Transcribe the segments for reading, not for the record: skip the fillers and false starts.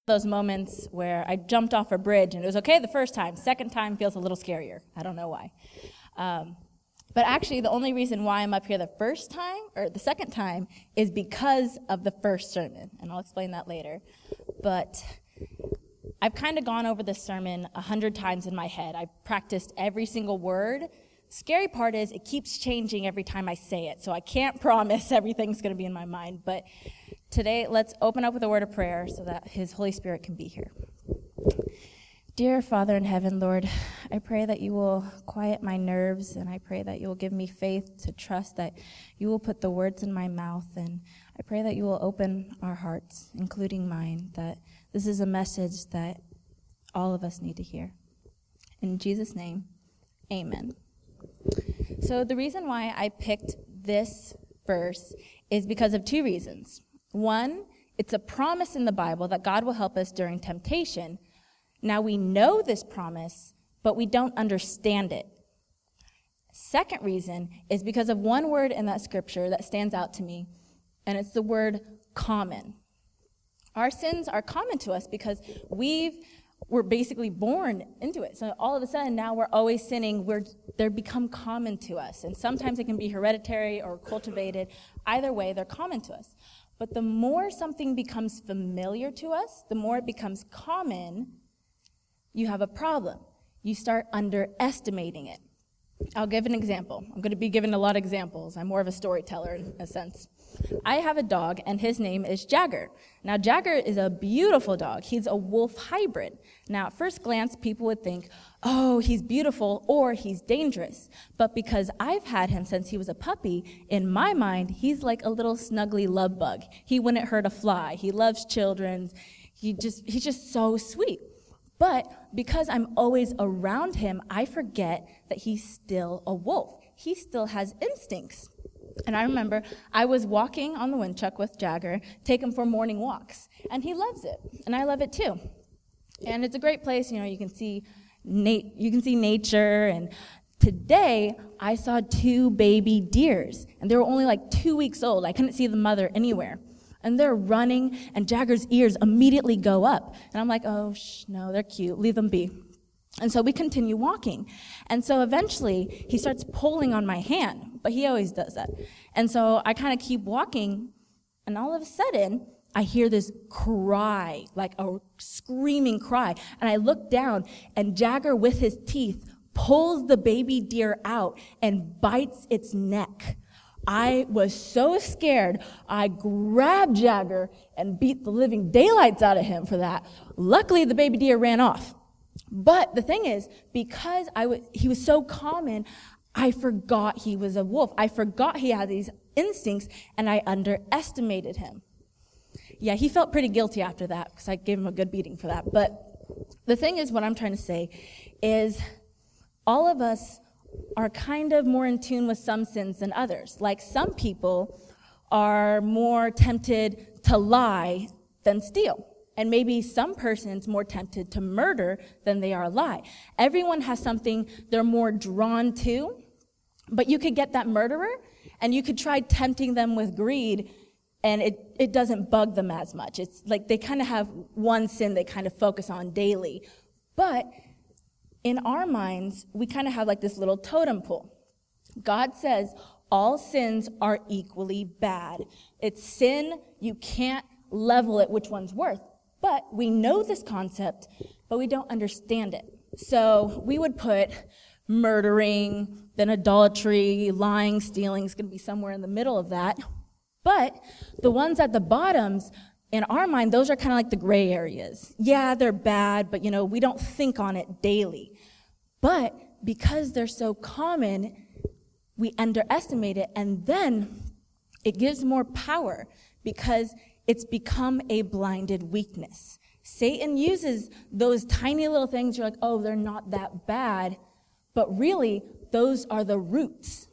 those moments where I jumped off a bridge and it was okay the first time. Second time feels a little scarier. I don't know why. But actually, the only reason why I'm up here the second time is because of the first sermon, and I'll explain that later. But I've kind of gone over this sermon 100 times in my head. I've practiced every single word. Scary part is it keeps changing every time I say it, so I can't promise everything's going to be in my mind. But today, let's open up with a word of prayer so that His Holy Spirit can be here. Dear Father in heaven, Lord, I pray that you will quiet my nerves, and I pray that you will give me faith to trust that you will put the words in my mouth, and I pray that you will open our hearts, including mine, that this is a message that all of us need to hear. In Jesus' name, amen. So the reason why I picked this verse is because of two reasons. One, it's a promise in the Bible that God will help us during temptation. Now we know this promise, but we don't understand it. Second reason is because of one word in that scripture that stands out to me, and it's the word common. Our sins are common to us because we're basically born into it. So all of a sudden now we're always sinning. They become common to us. And sometimes it can be hereditary or cultivated. Either way, they're common to us. But the more something becomes familiar to us, the more it becomes common, you have a problem. You start underestimating it. I'll give an example. I'm going to be giving a lot of examples. I'm more of a storyteller in a sense. I have a dog, and his name is Jagger. Now, Jagger is a beautiful dog. He's a wolf hybrid. Now, at first glance, people would think, oh, he's beautiful or he's dangerous. But because I've had him since he was a puppy, in my mind, he's like a little snuggly love bug. He wouldn't hurt a fly. He loves children. He's just so sweet. But because I'm always around him, I forget that he's still a wolf. He still has instincts. And I remember I was walking on the Winchuck with Jagger, take him for morning walks, and he loves it, and I love it too. And it's a great place, you can see nature. And today I saw 2 baby deers, and they were only like 2 weeks old. I couldn't see the mother anywhere. And they're running, and Jagger's ears immediately go up. And I'm like, oh, no, they're cute. Leave them be. And so we continue walking. And so eventually, he starts pulling on my hand, but he always does that. And so I kind of keep walking, and all of a sudden, I hear this cry, like a screaming cry. And I look down, and Jagger, with his teeth, pulls the baby deer out and bites its neck. I was so scared, I grabbed Jagger and beat the living daylights out of him for that. Luckily, the baby deer ran off. But the thing is, because he was so common, I forgot he was a wolf. I forgot he had these instincts, and I underestimated him. Yeah, he felt pretty guilty after that because I gave him a good beating for that. But the thing is, what I'm trying to say is all of us are kind of more in tune with some sins than others. Like some people are more tempted to lie than steal. And maybe some person's more tempted to murder than they are lie. Everyone has something they're more drawn to, but you could get that murderer and you could try tempting them with greed, and it doesn't bug them as much. It's like they kind of have one sin they kind of focus on daily. But in our minds, we kind of have like this little totem pole. God says all sins are equally bad. It's sin, you can't level it which one's worse. But we know this concept, but we don't understand it. So we would put murdering, then idolatry, lying, stealing is going to be somewhere in the middle of that. But the ones at the bottoms, in our mind, those are kind of like the gray areas. Yeah, they're bad, but we don't think on it daily. But because they're so common, we underestimate it, and then it gives more power because it's become a blinded weakness. Satan uses those tiny little things. You're like, oh, they're not that bad, but really, those are the roots.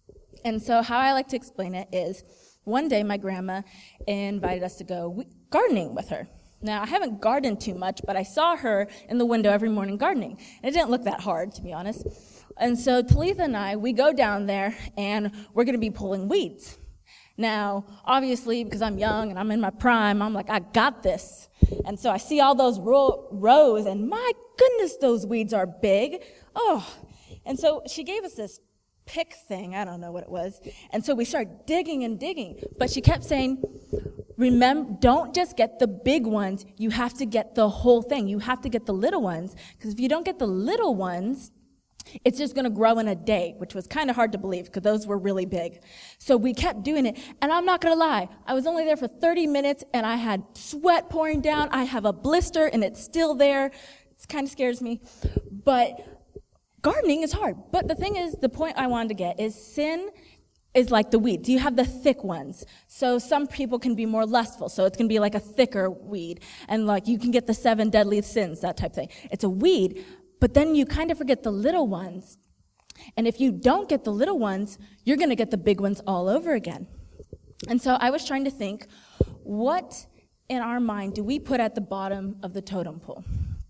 And so how I like to explain it is, one day my grandma invited us to go gardening with her. Now, I haven't gardened too much, but I saw her in the window every morning gardening. And it didn't look that hard, to be honest. And so Talitha and I, we go down there, and we're going to be pulling weeds. Now, obviously, because I'm young and I'm in my prime, I'm like, I got this. And so I see all those rows, and my goodness, those weeds are big. Oh, and so she gave us this pick thing. I don't know what it was. And so we started digging and digging. But she kept saying, remember, don't just get the big ones. You have to get the whole thing. You have to get the little ones. Because if you don't get the little ones, it's just going to grow in a day, which was kind of hard to believe because those were really big. So we kept doing it. And I'm not going to lie. I was only there for 30 minutes and I had sweat pouring down. I have a blister and it's still there. It kind of scares me. But gardening is hard. But the thing is, the point I wanted to get is sin is like the weeds. You have the thick ones. So some people can be more lustful. So it's going to be like a thicker weed. And like you can get the 7 deadly sins, that type thing. It's a weed. But then you kind of forget the little ones. And if you don't get the little ones, you're going to get the big ones all over again. And so I was trying to think, what in our mind do we put at the bottom of the totem pole?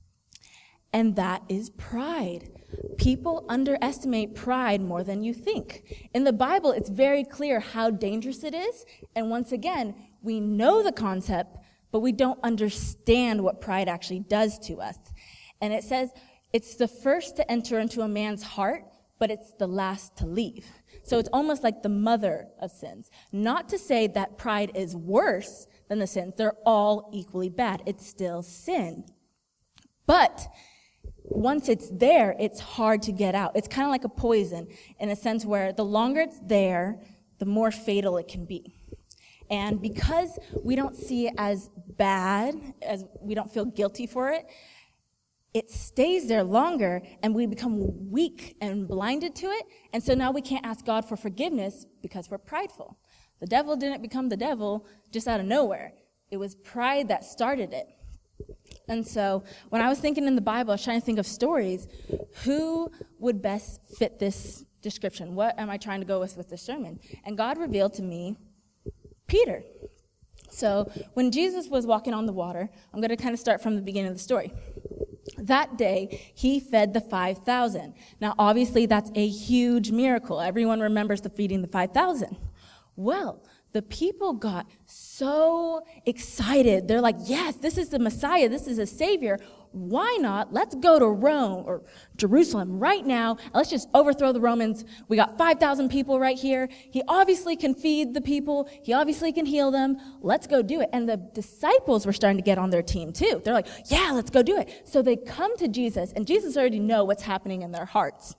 And that is pride. People underestimate pride more than you think. In the Bible, it's very clear how dangerous it is. And once again, we know the concept, but we don't understand what pride actually does to us. And it says, it's the first to enter into a man's heart, but it's the last to leave. So it's almost like the mother of sins. Not to say that pride is worse than the sins. They're all equally bad. It's still sin. But once it's there, it's hard to get out. It's kind of like a poison in a sense where the longer it's there, the more fatal it can be. And because we don't see it as bad, as we don't feel guilty for it, it stays there longer, and we become weak and blinded to it. And so now we can't ask God for forgiveness because we're prideful. The devil didn't become the devil just out of nowhere. It was pride that started it. And so when I was thinking in the Bible, I was trying to think of stories. Who would best fit this description? What am I trying to go with this sermon? And God revealed to me Peter. So when Jesus was walking on the water, I'm going to kind of start from the beginning of the story. That day, he fed the 5,000. Now, obviously, that's a huge miracle. Everyone remembers the feeding the 5,000. Well, the people got so excited. They're like, yes, this is the Messiah. This is a Savior. Why not? Let's go to Rome or Jerusalem right now. And let's just overthrow the Romans. We got 5,000 people right here. He obviously can feed the people. He obviously can heal them. Let's go do it. And the disciples were starting to get on their team too. They're like, yeah, let's go do it. So they come to Jesus, and Jesus already knows what's happening in their hearts.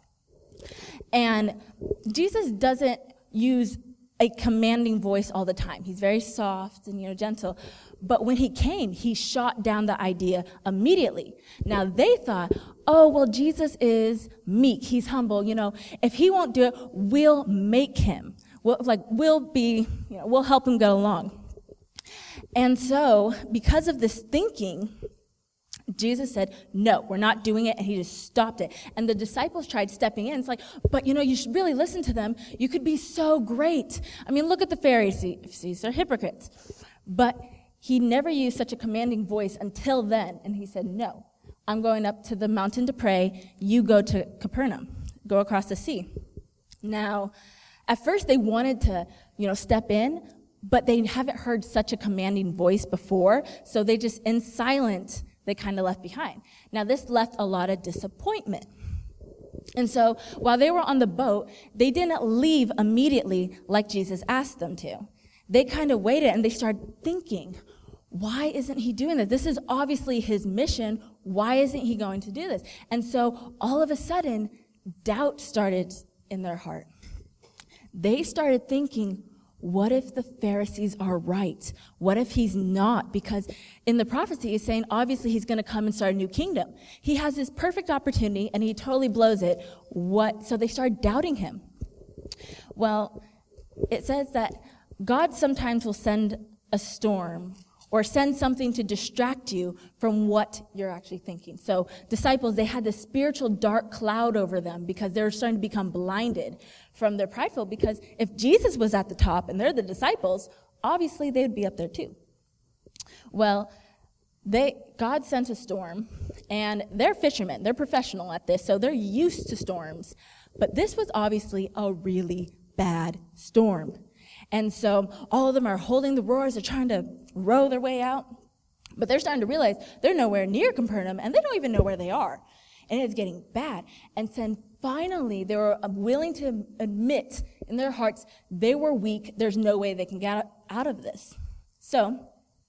And Jesus doesn't use a commanding voice all the time. He's very soft and, gentle. But when he came, he shot down the idea immediately. Now they thought, oh, well, Jesus is meek. He's humble. If he won't do it, we'll make him. We'll help him go along. And so because of this thinking, Jesus said, no, we're not doing it, and he just stopped it. And the disciples tried stepping in. It's like, but you should really listen to them. You could be so great. I mean, look at the Pharisees. They're hypocrites. But he never used such a commanding voice until then. And he said, no, I'm going up to the mountain to pray. You go to Capernaum. Go across the sea. Now, at first they wanted to, step in, but they haven't heard such a commanding voice before. So they just, in silence, they kind of left behind. Now, this left a lot of disappointment. And so while they were on the boat, they didn't leave immediately like Jesus asked them to. They kind of waited, and they started thinking, why isn't he doing this? This is obviously his mission. Why isn't he going to do this? And so all of a sudden, doubt started in their heart. They started thinking, what if the Pharisees are right? What if he's not? Because in the prophecy, he's saying, obviously, he's going to come and start a new kingdom. He has this perfect opportunity, and he totally blows it. So they started doubting him. Well, it says that God sometimes will send a storm or send something to distract you from what you're actually thinking. So disciples, they had this spiritual dark cloud over them because they were starting to become blinded from their prideful, because if Jesus was at the top and they're the disciples, obviously they would be up there too. Well, God sent a storm, and they're fishermen. They're professional at this, so they're used to storms. But this was obviously a really bad storm. And so all of them are holding the roars. They're trying to row their way out. But they're starting to realize they're nowhere near Capernaum, and they don't even know where they are. And it's getting bad. And then finally, they were willing to admit in their hearts they were weak. There's no way they can get out of this. So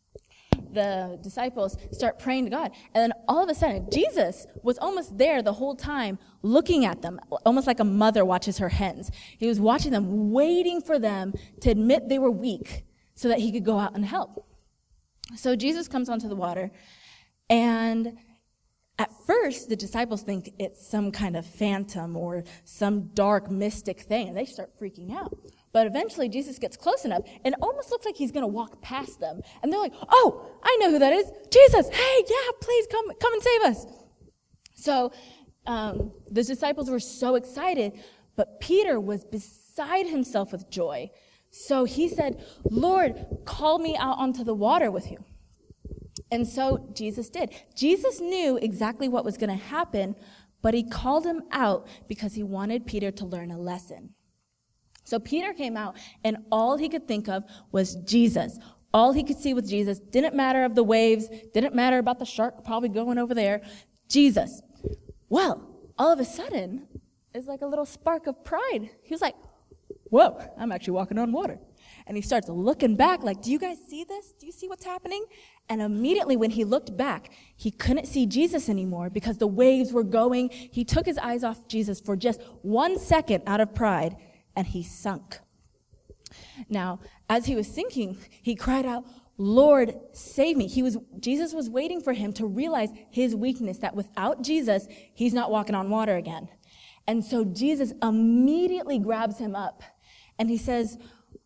the disciples start praying to God. And then all of a sudden, Jesus was almost there the whole time looking at them, almost like a mother watches her hens. He was watching them, waiting for them to admit they were weak so that he could go out and help. So Jesus comes onto the water, and at first, the disciples think it's some kind of phantom or some dark mystic thing, and they start freaking out. But eventually, Jesus gets close enough, and it almost looks like he's going to walk past them. And they're like, oh, I know who that is. Jesus, hey, yeah, please come and save us. So the disciples were so excited, but Peter was beside himself with joy. So he said, Lord, call me out onto the water with you. And so Jesus did. Jesus knew exactly what was going to happen, but he called him out because he wanted Peter to learn a lesson. So Peter came out, and all he could think of was Jesus. All he could see was Jesus. Didn't matter of the waves, didn't matter about the shark probably going over there. Jesus. Well, all of a sudden, it's like a little spark of pride. He was like, whoa, I'm actually walking on water. And he starts looking back like, do you guys see this? Do you see what's happening? And immediately when he looked back, he couldn't see Jesus anymore because the waves were going. He took his eyes off Jesus for just 1 second out of pride, and he sunk. Now, as he was sinking, he cried out, Lord, save me. Jesus was waiting for him to realize his weakness, that without Jesus, he's not walking on water again. And so Jesus immediately grabs him up, and he says,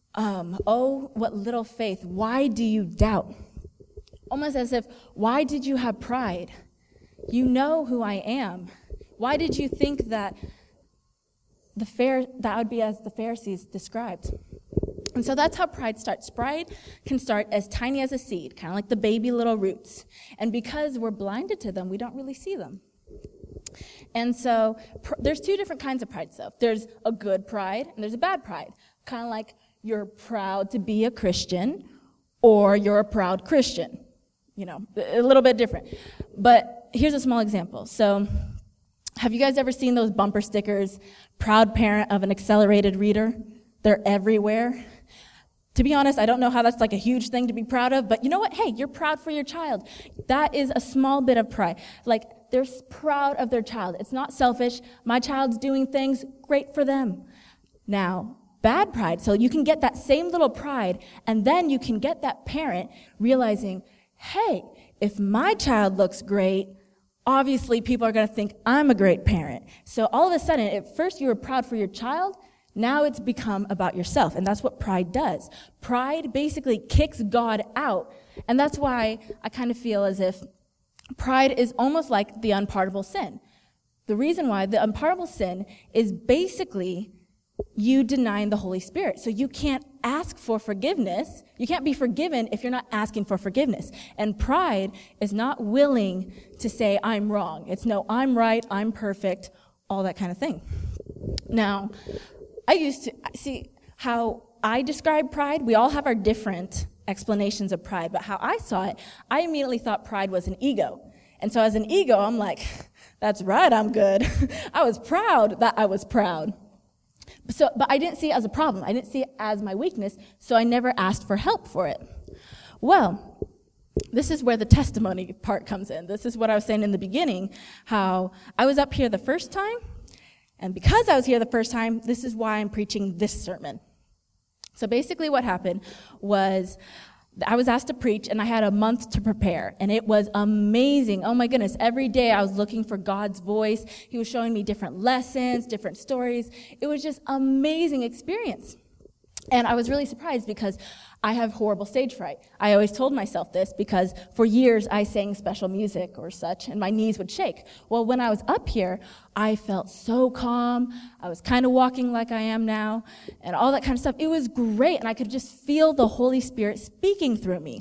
oh, what little faith, why do you doubt? Almost as if, why did you have pride? You know who I am. Why did you think that that would be as the Pharisees described? And so that's how pride starts. Pride can start as tiny as a seed, kind of like the baby little roots. And because we're blinded to them, we don't really see them. And so there's two different kinds of pride. So there's a good pride and there's a bad pride. Kind of like you're proud to be a Christian or you're a proud Christian. You know, a little bit different. But here's a small example. So have you guys ever seen those bumper stickers, proud parent of an accelerated reader? They're everywhere. To be honest, I don't know how that's like a huge thing to be proud of, but you know what? Hey, you're proud for your child. That is a small bit of pride. Like, they're proud of their child. It's not selfish. My child's doing things, great for them. Now, bad pride. So you can get that same little pride, and then you can get that parent realizing, hey, if my child looks great, obviously people are going to think I'm a great parent. So all of a sudden, at first you were proud for your child, now it's become about yourself, and that's what pride does. Pride basically kicks God out, and that's why I kind of feel as if pride is almost like the unpardonable sin. The reason why the unpardonable sin is basically you denying the Holy Spirit. So you can't ask for forgiveness. You can't be forgiven if you're not asking for forgiveness. And pride is not willing to say, I'm wrong. It's no, I'm right, I'm perfect, all that kind of thing. Now, I used to see how I describe pride. We all have our different explanations of pride, but how I saw it, I immediately thought pride was an ego. And so as an ego, I'm like, that's right, I'm good. I was proud that I was proud. But I didn't see it as a problem. I didn't see it as my weakness, so I never asked for help for it. Well, this is where the testimony part comes in. This is what I was saying in the beginning, how I was up here the first time, and because I was here the first time, this is why I'm preaching this sermon. So basically what happened was I was asked to preach, and I had a month to prepare, and it was amazing. Oh my goodness, every day I was looking for God's voice. He was showing me different lessons, different stories. It was just amazing experience. And I was really surprised because I have horrible stage fright. I always told myself this because for years I sang special music or such, and my knees would shake. Well, when I was up here, I felt so calm. I was kind of walking like I am now, and all that kind of stuff. It was great, and I could just feel the Holy Spirit speaking through me.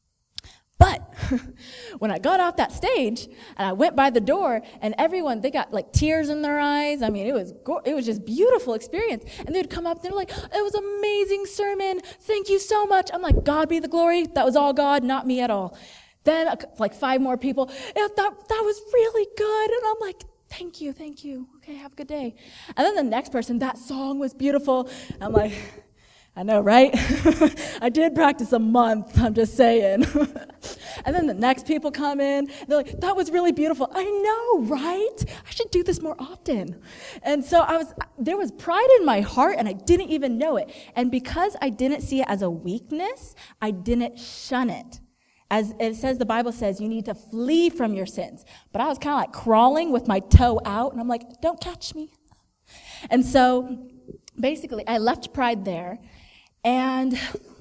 But when I got off that stage and I went by the door, and everyone, they got like tears in their eyes. I mean, it was just beautiful experience. And they'd come up, they're like, it was an amazing sermon. Thank you so much. I'm like, God be the glory. That was all God, not me at all. Then like 5 more people, yeah, that was really good. And I'm like, thank you. Okay, have a good day. And then the next person, that song was beautiful. I'm like, I know, right? I did practice a month, I'm just saying. And then the next people come in, they're like, that was really beautiful. I know, right? I should do this more often. And so there was pride in my heart, and I didn't even know it. And because I didn't see it as a weakness, I didn't shun it. As it says, the Bible says, you need to flee from your sins. But I was kind of like crawling with my toe out, and I'm like, don't catch me. And so basically, I left pride there. And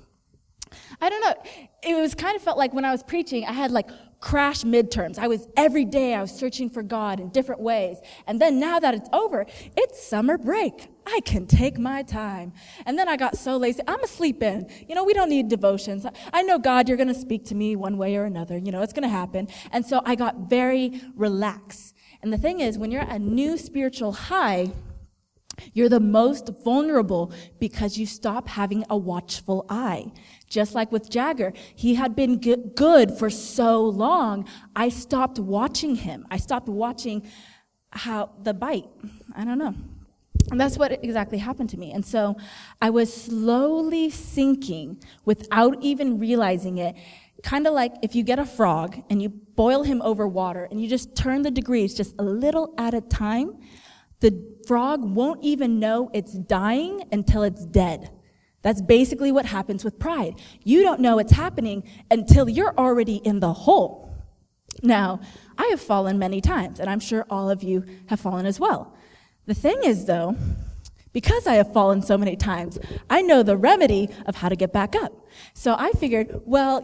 I don't know, it was kind of felt like when I was preaching, I had like crash midterms. Every day I was searching for God in different ways. And then now that it's over, it's summer break. I can take my time. And then I got so lazy. I'm a sleep in. We don't need devotions. I know, God, you're going to speak to me one way or another. It's going to happen. And so I got very relaxed. And the thing is, when you're at a new spiritual high, you're the most vulnerable because you stop having a watchful eye. Just like with Jagger, he had been good for so long, I stopped watching him. I stopped watching how the bite. I don't know. And that's what exactly happened to me. And so I was slowly sinking without even realizing it. Kind of like if you get a frog and you boil him over water and you just turn the degrees just a little at a time, the frog won't even know it's dying until it's dead. That's basically what happens with pride. You don't know it's happening until you're already in the hole. Now, I have fallen many times, and I'm sure all of you have fallen as well. The thing is, though, because I have fallen so many times, I know the remedy of how to get back up. So I figured, well,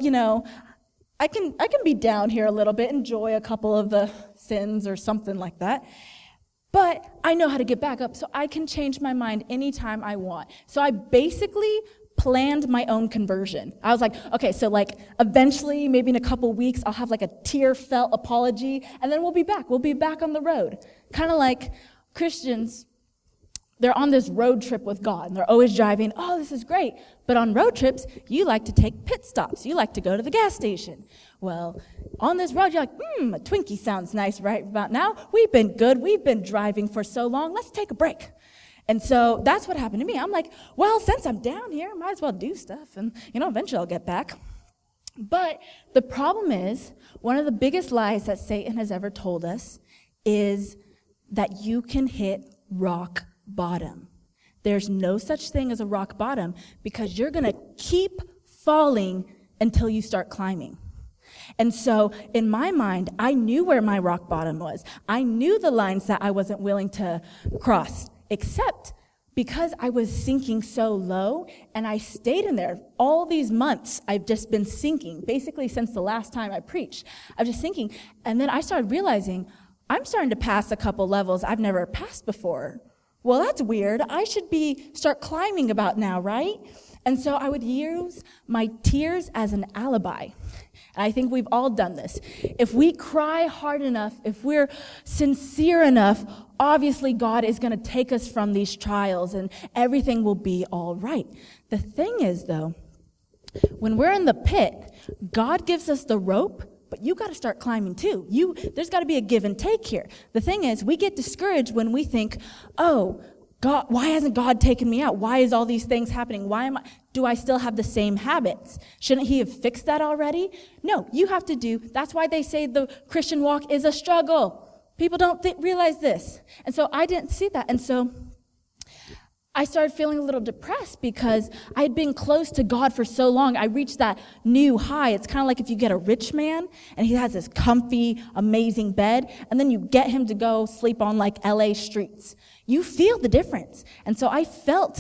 I can be down here a little bit, enjoy a couple of the sins or something like that. But I know how to get back up, so I can change my mind anytime I want. So I basically planned my own conversion. I was like, okay, so like eventually, maybe in a couple weeks, I'll have like a tear-felt apology, and then we'll be back. We'll be back on the road. Kind of like Christians, they're on this road trip with God, and they're always driving, oh, this is great. But on road trips, you like to take pit stops. You like to go to the gas station. Well, on this road, you're like, a Twinkie sounds nice right about now. We've been good. We've been driving for so long. Let's take a break. And so that's what happened to me. I'm like, well, since I'm down here, might as well do stuff. And, eventually I'll get back. But the problem is, one of the biggest lies that Satan has ever told us is that you can hit rock bottom. There's no such thing as a rock bottom because you're going to keep falling until you start climbing. And so in my mind, I knew where my rock bottom was. I knew the lines that I wasn't willing to cross, except because I was sinking so low and I stayed in there. All these months, I've just been sinking, basically since the last time I preached. I was just sinking. And then I started realizing I'm starting to pass a couple levels I've never passed before. Well, that's weird. I should start climbing about now, right? And so I would use my tears as an alibi. And I think we've all done this. If we cry hard enough, if we're sincere enough, obviously God is going to take us from these trials and everything will be all right. The thing is, though, when we're in the pit, God gives us the rope, but you got to start climbing too. There's got to be a give and take here. The thing is, we get discouraged when we think, oh, God, why hasn't God taken me out? Why is all these things happening? Do I still have the same habits? Shouldn't he have fixed that already? No, you have to that's why they say the Christian walk is a struggle. People don't realize this. And so I didn't see that. And so I started feeling a little depressed because I had been close to God for so long. I reached that new high. It's kind of like if you get a rich man and he has this comfy, amazing bed, and then you get him to go sleep on like LA streets. You feel the difference. And so I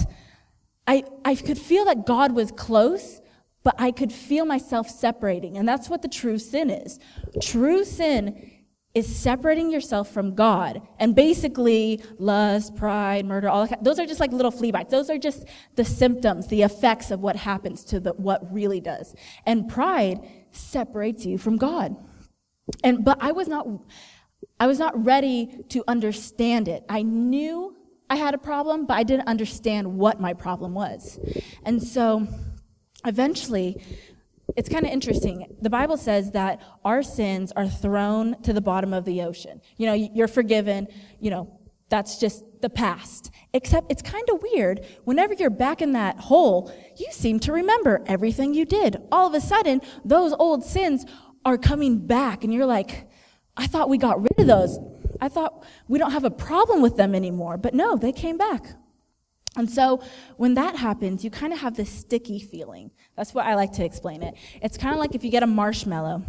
could feel that God was close, but I could feel myself separating. And that's what the true sin is. True sin is separating yourself from God. And basically, lust, pride, murder, all that, those are just like little flea bites. Those are just the symptoms, the effects of what happens to what really does. And pride separates you from God. But I was not ready to understand it. I knew I had a problem, but I didn't understand what my problem was. And so eventually, it's kind of interesting. The Bible says that our sins are thrown to the bottom of the ocean. You're forgiven, that's just the past. Except it's kind of weird. Whenever you're back in that hole, you seem to remember everything you did. All of a sudden, those old sins are coming back, and you're like, I thought we got rid of those. I thought we don't have a problem with them anymore. But no, they came back. And so when that happens, you kind of have this sticky feeling. That's what I like to explain it. It's kind of like if you get a marshmallow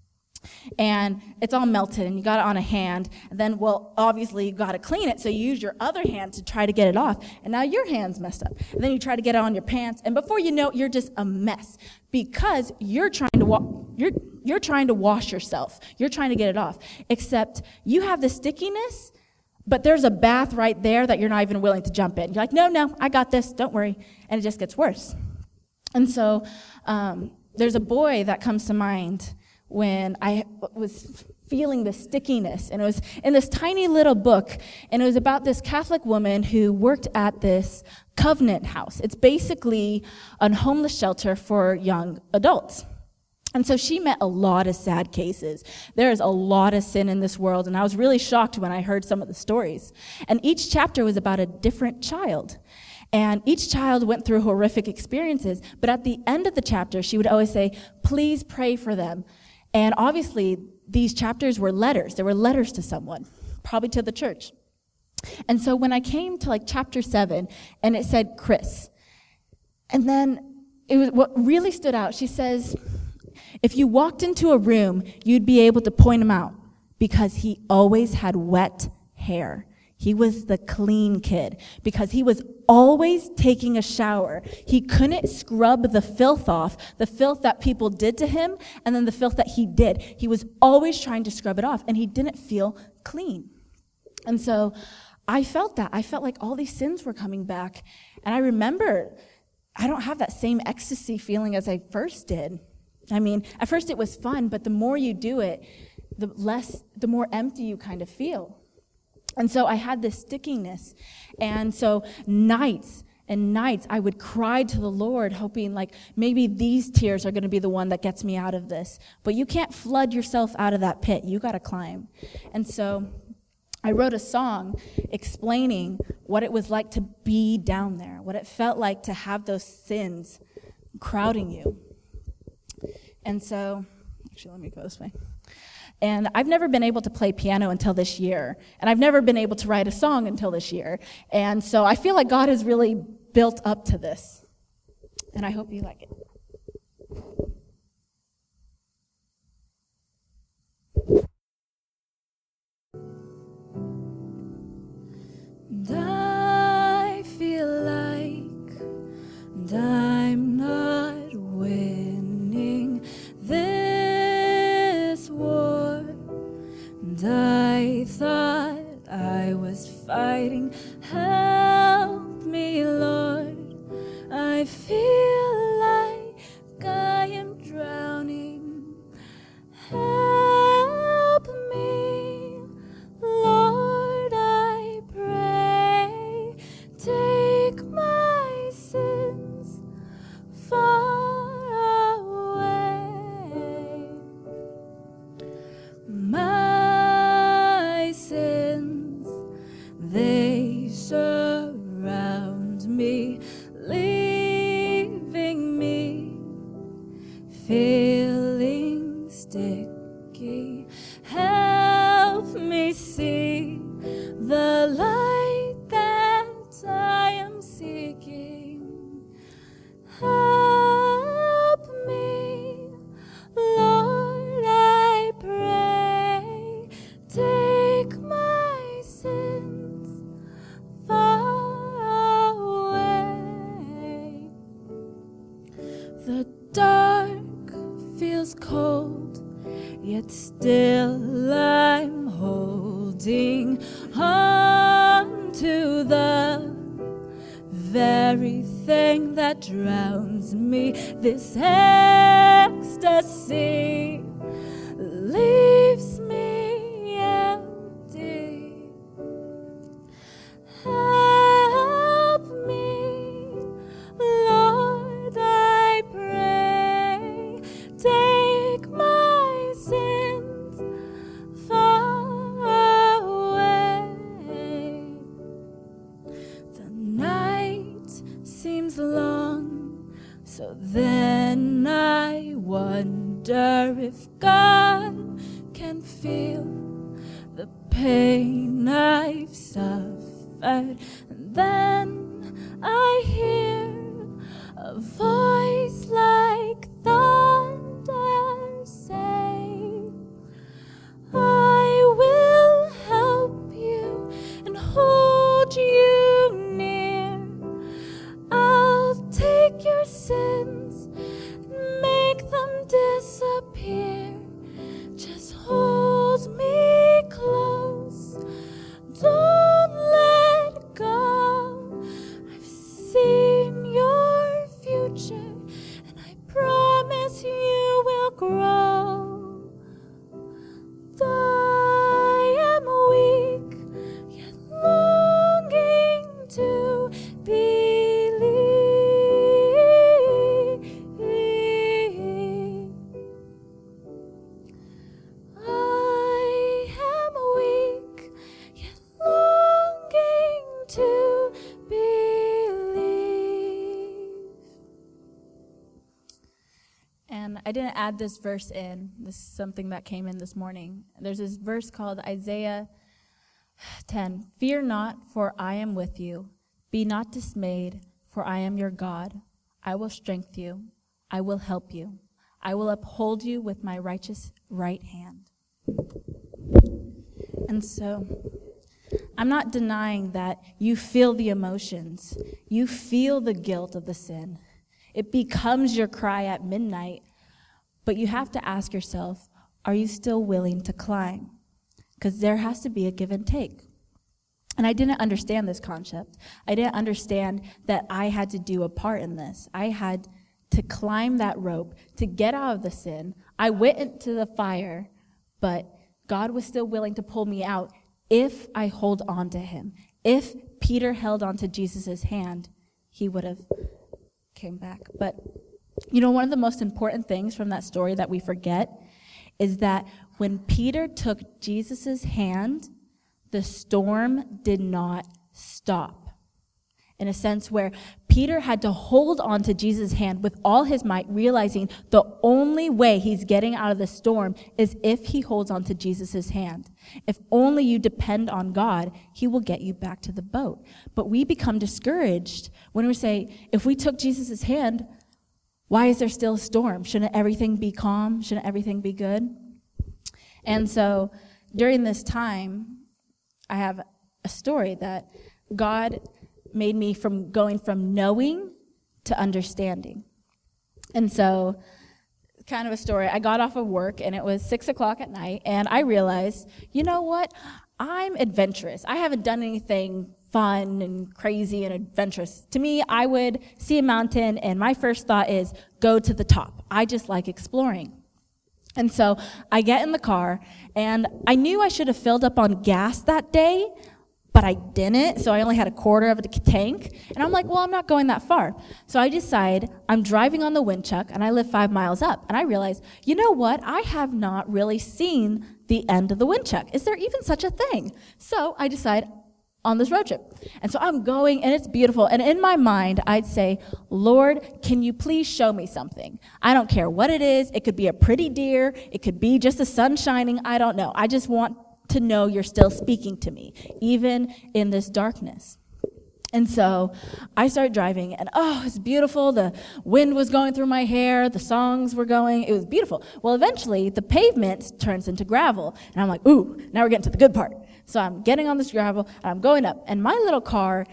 and it's all melted and you got it on a hand, and then, obviously you got to clean it, so you use your other hand to try to get it off, and now your hand's messed up. And then you try to get it on your pants, and before you know it, you're just a mess because you're trying to wash yourself. You're trying to get it off, except you have the stickiness, but there's a bath right there that you're not even willing to jump in. You're like, no, I got this, don't worry, and it just gets worse. And so there's a boy that comes to mind when I was feeling the stickiness, and it was in this tiny little book, and it was about this Catholic woman who worked at this Covenant House. It's basically a homeless shelter for young adults. And so she met a lot of sad cases. There is a lot of sin in this world, and I was really shocked when I heard some of the stories. And each chapter was about a different child. And each child went through horrific experiences, but at the end of the chapter, she would always say, please pray for them. And obviously, these chapters were letters. They were letters to someone, probably to the church. And so when I came to chapter 7, and it said Chris, and then it was what really stood out. She says, if you walked into a room, you'd be able to point him out because he always had wet hair. He was the clean kid because he was always taking a shower. He couldn't scrub the filth off, the filth that people did to him, and then the filth that he did. He was always trying to scrub it off, and he didn't feel clean. And so I felt that. I felt like all these sins were coming back. And I remember I don't have that same ecstasy feeling as I first did. I mean, at first it was fun, but the more you do it, the more empty you kind of feel. And so I had this stickiness. And so nights and nights I would cry to the Lord, hoping maybe these tears are going to be the one that gets me out of this. But you can't flood yourself out of that pit. You got to climb. And so I wrote a song explaining what it was like to be down there, what it felt like to have those sins crowding you. And so, actually, let me go this way. And I've never been able to play piano until this year. And I've never been able to write a song until this year. And so I feel like God has really built up to this. And I hope you like it. And I feel like I'm not winning this war. And I thought I was fighting. Help me, Lord. I feel like I am drowning. Help me, Lord, I pray. Take my sins far away. My sins, they surround me, leaving me feeling sticky. Help me see the light that I am seeking. Help me, Lord, I pray. Take my sins far away. The dark feels cold, yet still I'm holding on to the very thing that drowns me. This ecstasy leaves me empty. Help me, Lord, I pray. So then I wonder if God can feel the pain I've suffered. And then I hear a voice like thunder say, I will help you and hold you near. I'll take your sins and make them disappear. Just hold me close, don't let go. I've seen your future, and I promise you will grow. I am weak, yet longing to believe. I am weak, yet longing to believe. And I didn't add this verse in. This is something that came in this morning. There's this verse called Isaiah 10. Fear not, for I am with you. Be not dismayed, for I am your God. I will strengthen you. I will help you. I will uphold you with my righteous right hand. And so, I'm not denying that you feel the emotions. You feel the guilt of the sin. It becomes your cry at midnight. But you have to ask yourself, are you still willing to climb? Because there has to be a give and take. And I didn't understand this concept. I didn't understand that I had to do a part in this. I had to climb that rope to get out of the sin. I went into the fire, but God was still willing to pull me out if I hold on to him. If Peter held on to Jesus' hand, he would have came back. But you know, one of the most important things from that story that we forget is that when Peter took Jesus' hand, the storm did not stop. In a sense where Peter had to hold on to Jesus' hand with all his might, realizing the only way he's getting out of the storm is if he holds on to Jesus' hand. If only you depend on God, he will get you back to the boat. But we become discouraged when we say, if we took Jesus' hand, why is there still a storm? Shouldn't everything be calm? Shouldn't everything be good? And so during this time, I have a story that God made me from going from knowing to understanding. And so, kind of a story. I got off of work, and it was 6 o'clock at night, and I realized, you know what? I'm adventurous. I haven't done anything fun and crazy and adventurous. To me, I would see a mountain, and my first thought is, go to the top. I just like exploring. And so I get in the car, and I knew I should have filled up on gas that day, but I didn't, so I only had a quarter of a tank. And I'm like, well, I'm not going that far. So I decide I'm driving on the Winchuck, and I live 5 miles up. And I realize, you know what? I have not really seen the end of the Winchuck. Is there even such a thing? So I decide on this road trip. And so I'm going, and it's beautiful. And in my mind, I'd say, Lord, can you please show me something? I don't care what it is. It could be a pretty deer. It could be just the sun shining. I don't know. I just want to know you're still speaking to me, even in this darkness. And so I started driving, and it's beautiful. The wind was going through my hair. The songs were going. It was beautiful. Well, eventually, the pavement turns into gravel. And I'm like, ooh, now we're getting to the good part. So I'm getting on this gravel, and I'm going up. And my little car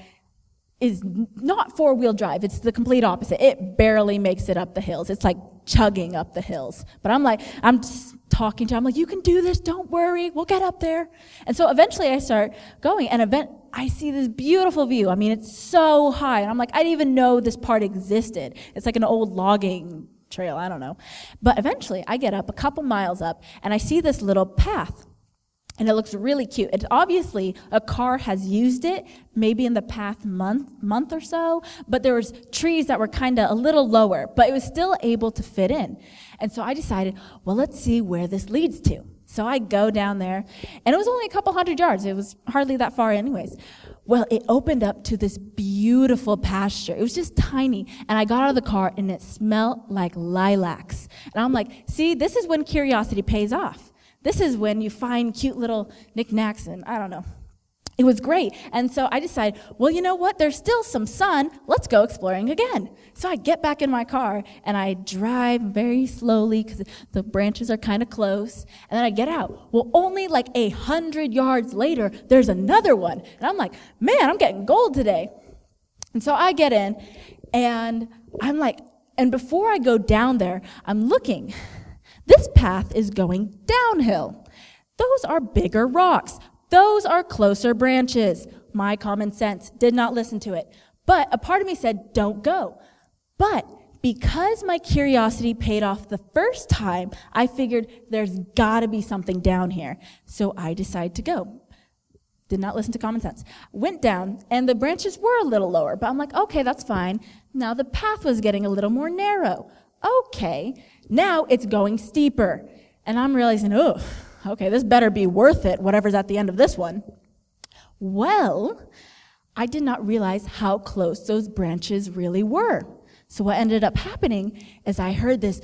is not four-wheel drive. It's the complete opposite. It barely makes it up the hills. It's like chugging up the hills. But I'm just talking to him. I'm like, you can do this. Don't worry. We'll get up there. And so eventually I start going, and I see this beautiful view. I mean, it's so high. And I'm like, I didn't even know this part existed. It's like an old logging trail. I don't know. But eventually I get up a couple miles up, and I see this little path. And it looks really cute. It's obviously a car has used it, maybe in the past month or so, but there was trees that were kind of a little lower, but it was still able to fit in. And so I decided, well, let's see where this leads to. So I go down there, and it was only a couple hundred yards. It was hardly that far anyways. Well, it opened up to this beautiful pasture. It was just tiny. And I got out of the car, and it smelled like lilacs. And I'm like, see, this is when curiosity pays off. This is when you find cute little knickknacks, and I don't know. It was great. And so I decided, well, you know what? There's still some sun. Let's go exploring again. So I get back in my car, and I drive very slowly because the branches are kind of close. And then I get out. Well, only like 100 yards later, there's another one. And I'm like, man, I'm getting gold today. And so I get in, and I'm like, and before I go down there, I'm looking. This path is going downhill. Those are bigger rocks. Those are closer branches. My common sense did not listen to it. But a part of me said, don't go. But because my curiosity paid off the first time, I figured there's got to be something down here. So I decided to go. Did not listen to common sense. Went down, and the branches were a little lower. But I'm like, okay, that's fine. Now the path was getting a little more narrow. Okay, now it's going steeper. And I'm realizing, oh, okay, this better be worth it, whatever's at the end of this one. Well, I did not realize how close those branches really were. So what ended up happening is I heard this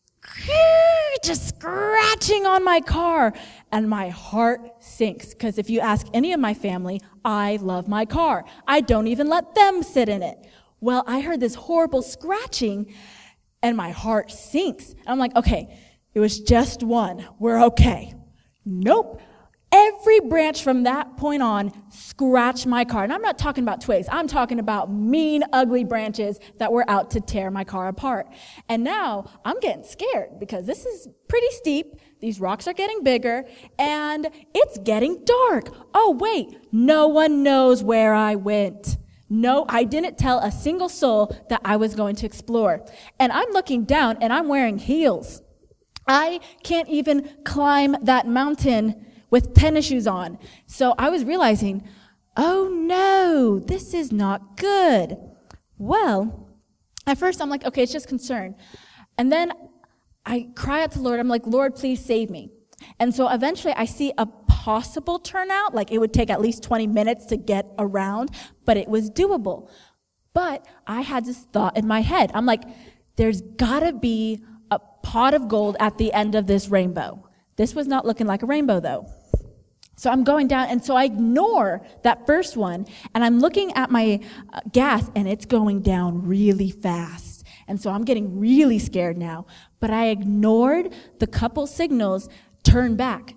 just scratching on my car, and my heart sinks. Because if you ask any of my family, I love my car. I don't even let them sit in it. Well, I heard this horrible scratching, and my heart sinks. I'm like, okay, it was just one. We're okay. Nope. Every branch from that point on scratched my car. And I'm not talking about twigs. I'm talking about mean, ugly branches that were out to tear my car apart. And now I'm getting scared because this is pretty steep. These rocks are getting bigger, and it's getting dark. Oh, wait. No one knows where I went. No, I didn't tell a single soul that I was going to explore. And I'm looking down, and I'm wearing heels. I can't even climb that mountain with tennis shoes on. So I was realizing, oh no, this is not good. Well, at first I'm like, okay, it's just concern. And then I cry out to the Lord. I'm like, Lord, please save me. And so eventually I see a possible turnout, like it would take at least 20 minutes to get around, but it was doable. But I had this thought in my head. I'm like, there's gotta be a pot of gold at the end of this rainbow. This was not looking like a rainbow, though. So I'm going down, and so I ignore that first one, and I'm looking at my gas, and it's going down really fast. And so I'm getting really scared now. But I ignored the couple signals, turn back.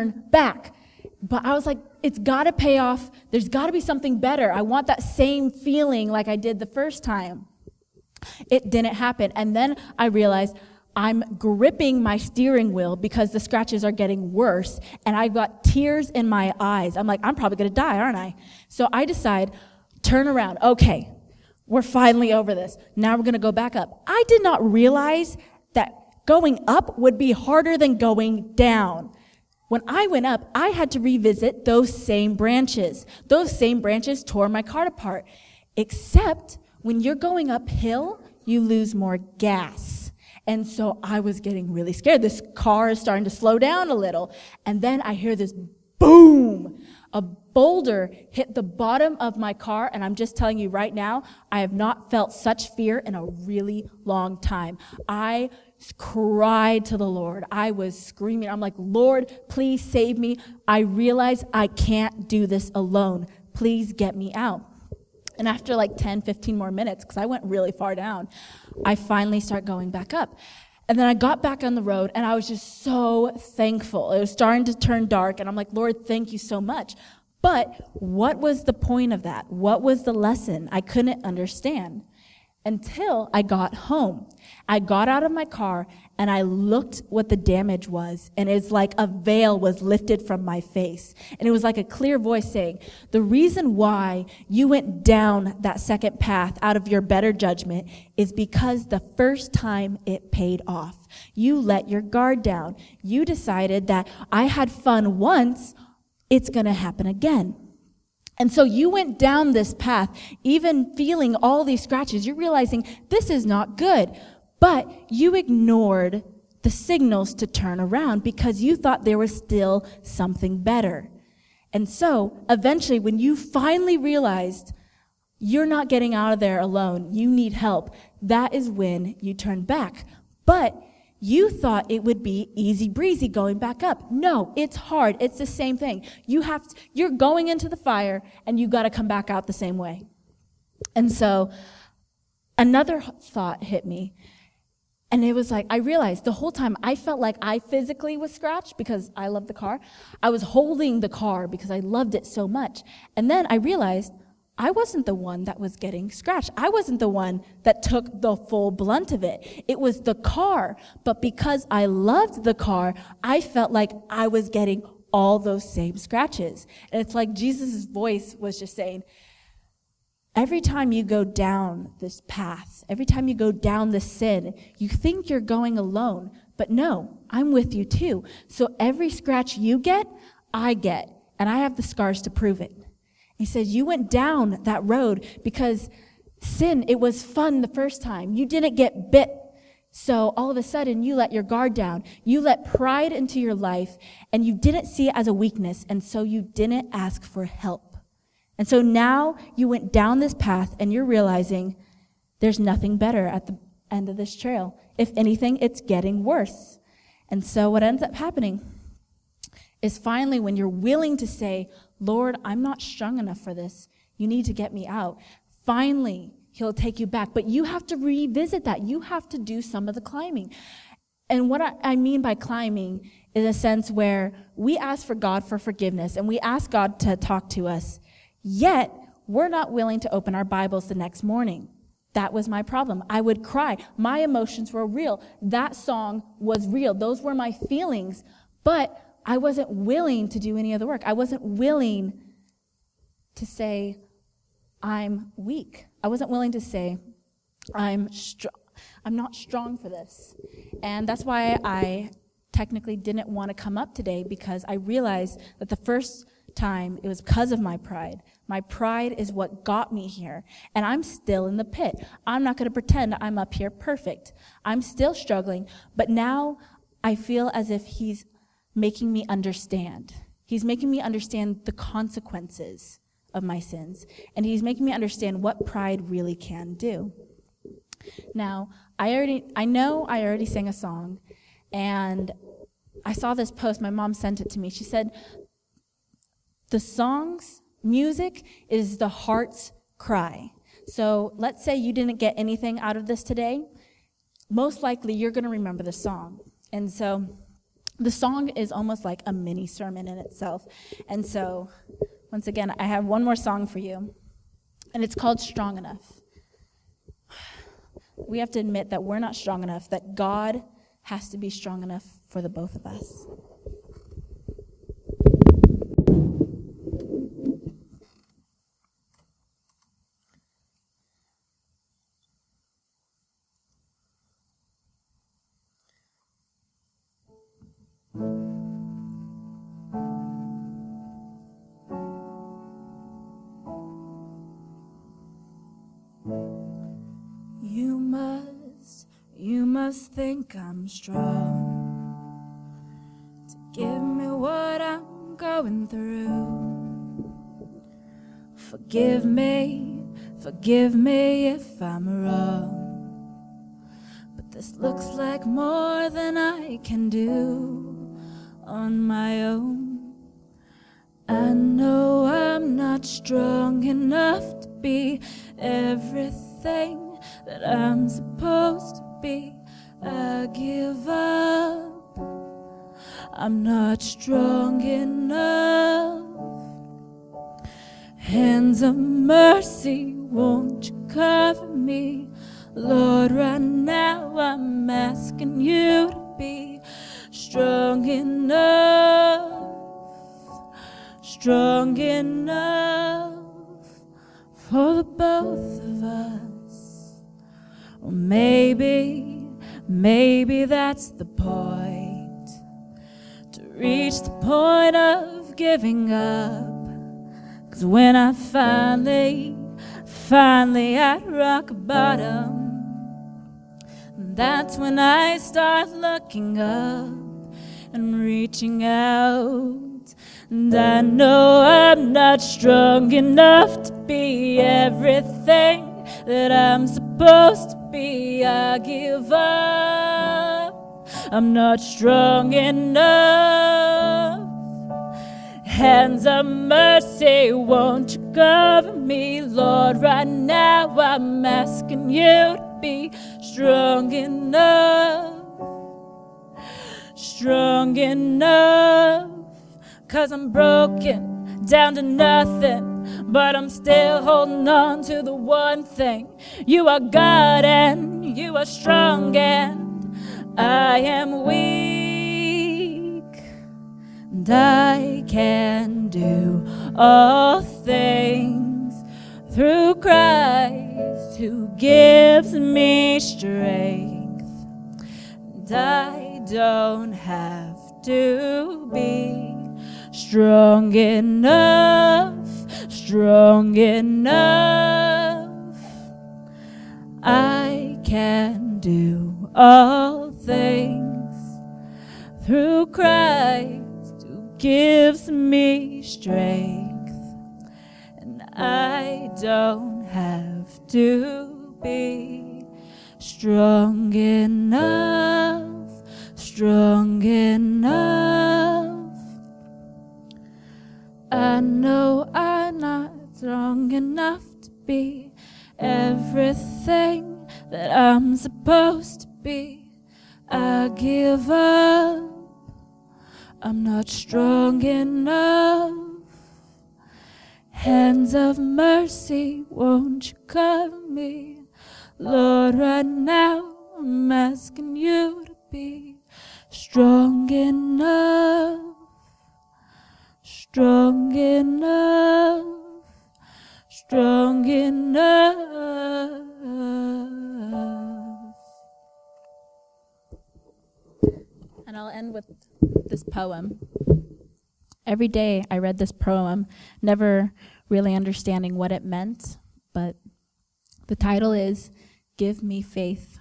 But I was like, it's got to pay off. There's got to be something better. I want that same feeling like I did the first time. It didn't happen. And then I realized I'm gripping my steering wheel because the scratches are getting worse, and I've got tears in my eyes. I'm like, I'm probably going to die, aren't I? So I decide, turn around. Okay, we're finally over this. Now we're going to go back up. I did not realize that going up would be harder than going down. When I went up, I had to revisit those same branches. Those same branches tore my car apart. Except when you're going uphill, you lose more gas. And so I was getting really scared. This car is starting to slow down a little. And then I hear this boom. A boulder hit the bottom of my car. And I'm just telling you right now, I have not felt such fear in a really long time. I cried to the Lord. I was screaming. I'm like, Lord, please save me. I realize I can't do this alone. Please get me out. And after like 10, 15 more minutes, because I went really far down, I finally start going back up. And then I got back on the road, and I was just so thankful. It was starting to turn dark, and I'm like, Lord, thank you so much. But what was the point of that? What was the lesson? I couldn't understand until I got home. I got out of my car, and I looked what the damage was, and it's like a veil was lifted from my face. And it was like a clear voice saying, the reason why you went down that second path out of your better judgment is because the first time it paid off. You let your guard down. You decided that I had fun once, it's going to happen again. And so you went down this path, even feeling all these scratches. You're realizing this is not good. But you ignored the signals to turn around because you thought there was still something better. And so eventually, when you finally realized you're not getting out of there alone, you need help, that is when you turn back. But you thought it would be easy breezy going back up. No, it's hard. It's the same thing. You're going into the fire and you got to come back out the same way. And so another thought hit me. And it was like, I realized the whole time I felt like I physically was scratched because I love the car. I was holding the car because I loved it so much. And then I realized I wasn't the one that was getting scratched. I wasn't the one that took the full blunt of it. It was the car. But because I loved the car, I felt like I was getting all those same scratches. And it's like Jesus' voice was just saying, every time you go down this path, every time you go down this sin, you think you're going alone. But no, I'm with you too. So every scratch you get, I get. And I have the scars to prove it. He says, you went down that road because sin, it was fun the first time. You didn't get bit. So all of a sudden, you let your guard down. You let pride into your life, and you didn't see it as a weakness. And so you didn't ask for help. And so now you went down this path and you're realizing there's nothing better at the end of this trail. If anything, it's getting worse. And so what ends up happening is finally when you're willing to say, Lord, I'm not strong enough for this. You need to get me out. Finally, he'll take you back. But you have to revisit that. You have to do some of the climbing. And what I mean by climbing is a sense where we ask for God for forgiveness and we ask God to talk to us. Yet, we're not willing to open our Bibles the next morning. That was my problem. I would cry. My emotions were real. That song was real. Those were my feelings. But I wasn't willing to do any of the work. I wasn't willing to say, I'm weak. I wasn't willing to say, I'm not strong for this. And that's why I technically didn't want to come up today, because I realized that the first time it was because of my pride. My pride is what got me here. And I'm still in the pit. I'm not going to pretend I'm up here perfect. I'm still struggling. But now I feel as if he's making me understand. He's making me understand the consequences of my sins. And he's making me understand what pride really can do. Now, I know I already sang a song, and I saw this post. My mom sent it to me. She said, the song's music is the heart's cry. So let's say you didn't get anything out of this today. Most likely you're going to remember the song. And so the song is almost like a mini sermon in itself. And so once again, I have one more song for you, and it's called Strong Enough. We have to admit that we're not strong enough, that God has to be strong enough for the both of us. You must think I'm strong to give me what I'm going through. Forgive me if I'm wrong, but this looks like more than I can do on my own. I know I'm not strong enough to be everything that I'm supposed to be. I give up. I'm not strong enough. Hands of mercy, won't you cover me? Lord, right now I'm asking you to be strong enough. Strong enough for the both of us. Or maybe that's the point, to reach the point of giving up. 'Cause when I finally at rock bottom, that's when I start looking up and reaching out. And I know I'm not strong enough to be everything that I'm supposed to be. I give up. I'm not strong enough. Hands of mercy, won't you cover me, Lord? Right now I'm asking you to be strong enough. Strong enough. 'Cause I'm broken down to nothing, but I'm still holding on to the one thing. You are God and you are strong and I am weak. And I can do all things through Christ who gives me strength. And I don't have to be strong enough, strong enough. I can do all things through Christ who gives me strength. And I don't have to be strong enough, strong enough. I know I'm not strong enough to be everything that I'm supposed to be. I give up. I'm not strong enough. Hands of mercy, won't you cover me? Lord, right now I'm asking you to be strong enough. Strong enough, strong enough. And I'll end with this poem. Every day I read this poem, never really understanding what it meant, but the title is Give Me Faith.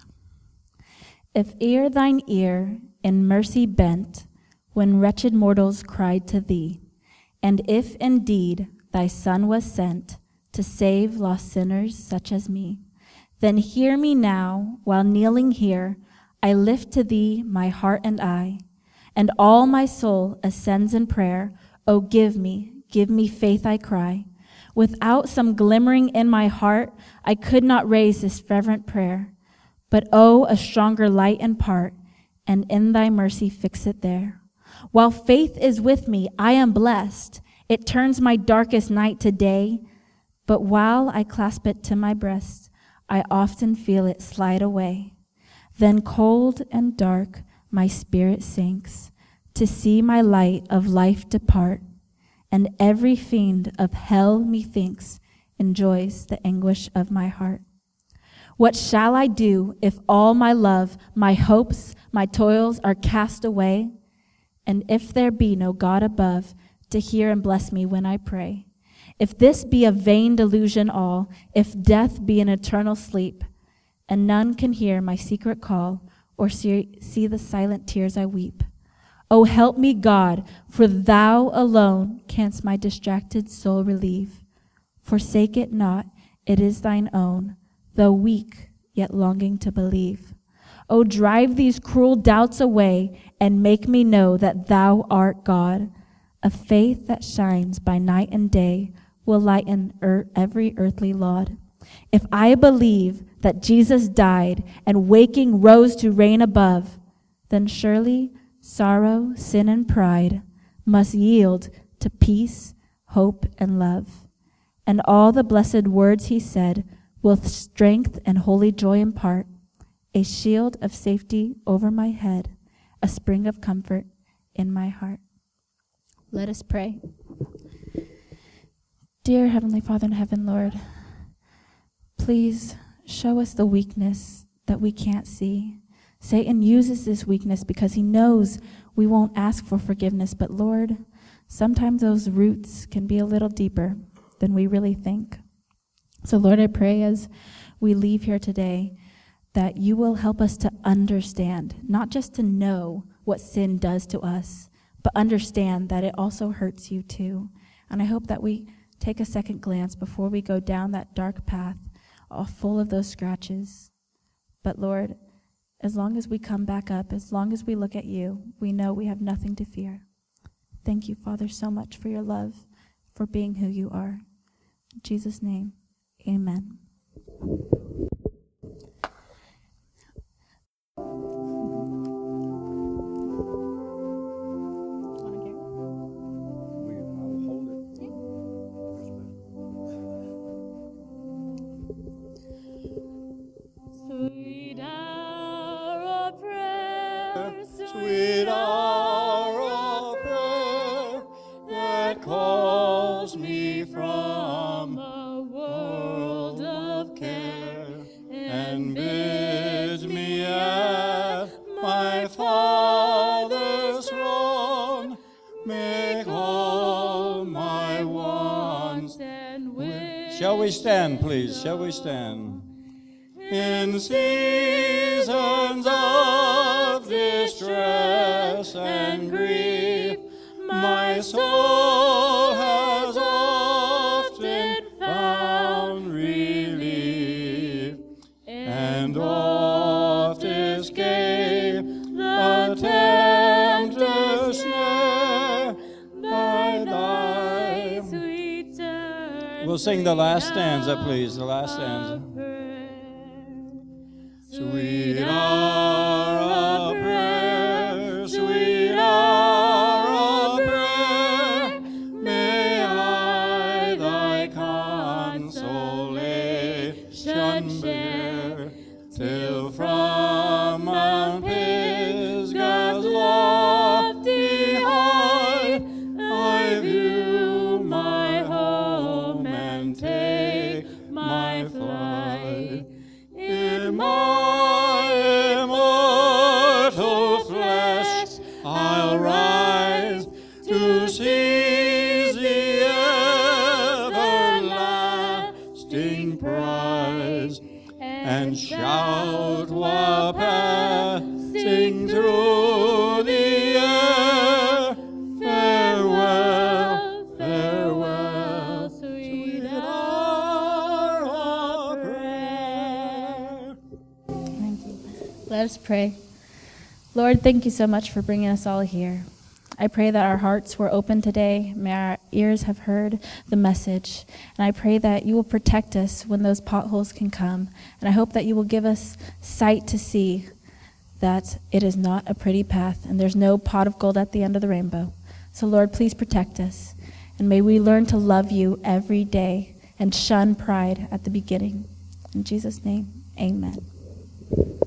If ere thine ear in mercy bent, when wretched mortals cried to thee, and if indeed thy Son was sent to save lost sinners such as me, then hear me now, while kneeling here, I lift to thee my heart and eye, and all my soul ascends in prayer. Oh, give me faith, I cry. Without some glimmering in my heart, I could not raise this fervent prayer. But oh, a stronger light impart, and in thy mercy fix it there. While faith is with me, I am blessed. It turns my darkest night to day. But while I clasp it to my breast, I often feel it slide away. Then cold and dark my spirit sinks, to see my light of life depart, and every fiend of hell methinks enjoys the anguish of my heart. What shall I do if all my love, my hopes, my toils are cast away? And if there be no God above to hear and bless me when I pray, if this be a vain delusion all, if death be an eternal sleep, and none can hear my secret call or see the silent tears I weep, oh, help me, God, for thou alone canst my distracted soul relieve. Forsake it not, it is thine own, though weak, yet longing to believe. Oh, drive these cruel doubts away and make me know that thou art God. A faith that shines by night and day will lighten every earthly laud. If I believe that Jesus died and waking rose to reign above, then surely sorrow, sin, and pride must yield to peace, hope, and love. And all the blessed words he said will strength and holy joy impart, a shield of safety over my head, a spring of comfort in my heart. Let us pray. Dear Heavenly Father in heaven, Lord, please show us the weakness that we can't see. Satan uses this weakness because he knows we won't ask for forgiveness, but Lord, sometimes those roots can be a little deeper than we really think. So Lord, I pray as we leave here today that you will help us to understand, not just to know what sin does to us, but understand that it also hurts you too. And I hope that we take a second glance before we go down that dark path, all full of those scratches. But Lord, as long as we come back up, as long as we look at you, we know we have nothing to fear. Thank you, Father, so much for your love, for being who you are. In Jesus' name, amen. Sweet hour of prayer, sweet hour of prayer, that calls me from a world of care, and bids me at my Father's throne make all my wants and wishes. Shall we stand, please? Shall we stand? In seasons of distress and grief, my soul has often found relief, and oft escaped the tempter's snare by thy sweet turn. We'll sing the last stanza, please. The last stanza. Sweet hour of prayer, sweet hour of prayer, may I thy consolation bear, till from Mount Pisgah's lofty height I view my home and take my flight. In my immortal flesh I'll rise to seize the everlasting prize, and shout while passing through the air, farewell, farewell, sweet hour of prayer. Thank you. Let us pray. Lord, thank you so much for bringing us all here. I pray that our hearts were open today. May our ears have heard the message. And I pray that you will protect us when those potholes can come. And I hope that you will give us sight to see that it is not a pretty path and there's no pot of gold at the end of the rainbow. So Lord, please protect us. And may we learn to love you every day and shun pride at the beginning. In Jesus' name, amen.